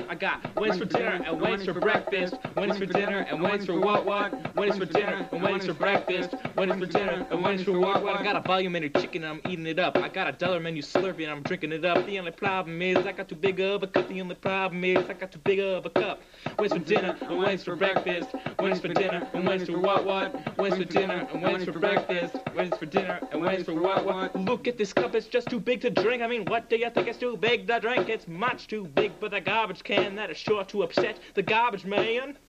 I got wings for dinner and wings for breakfast. Wings for dinner and wings for what? Wings for dinner and wings for breakfast. Wings for dinner and wings for what? I got a volume menu chicken and I'm eating it up. I got a dollar menu Slurpee and I'm drinking it up. The only problem is I got too big of a cup. The only problem is I got too big of a cup. Wings for dinner and wings for breakfast. Wings for dinner and wings for what? Wings for dinner and wings for breakfast. Wings for dinner and wings for what? Look at this cup, it's just too big to drink. I mean, what do you think it's too big to drink? It's much too big for the garbage can that is sure to upset the garbage man.